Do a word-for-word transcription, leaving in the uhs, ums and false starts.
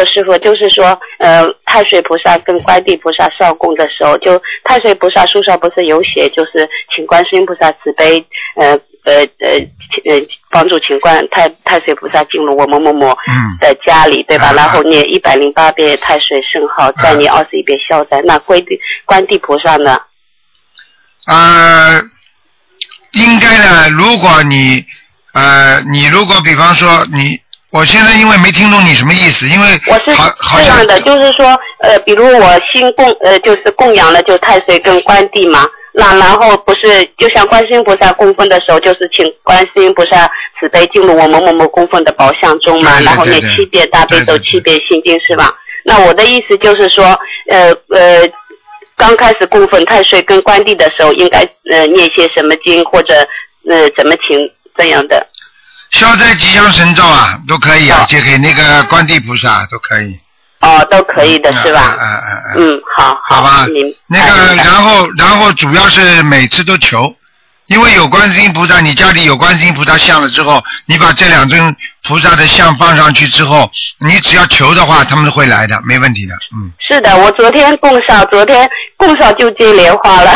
师傅，就是说，呃，太岁菩萨跟观地菩萨上供的时候，就太岁菩萨书上不是有写，就是请观世音菩萨慈悲，呃呃呃呃，帮助请观太太岁菩萨进入我某某某的家里，嗯、对吧？然后念一百零八遍太岁圣号，再念二十一遍消灾。那观地观地菩萨呢？ 呃，应该呢，如果你呃，你如果比方说你。我现在因为没听懂你什么意思，因为我是这样的，就是说，呃，比如我新供，呃，就是供养了就太岁跟观地嘛，那然后不是就像观世音菩萨供奉的时候，就是请观世音菩萨慈悲进入我某某某供奉的宝相中嘛， 对对对对， 然后念七遍大悲咒，七遍心经是吧？那我的意思就是说，呃呃，刚开始供奉太岁跟观地的时候，应该呃念些什么经或者呃怎么请这样的？ 消灾吉祥神咒啊，都可以啊，借给那个观地菩萨都可以。 哦，都可以的是吧？ 嗯嗯嗯嗯。 嗯，好， 好吧。那个，然后，然后主要是每次都求，因为有观世音菩萨，你家里有观世音菩萨像了之后，你把这两尊菩萨的像放上去之后，你只要求的话，他们会来的，没问题的。嗯。 是的，我昨天供烧，昨天供烧就接莲花了。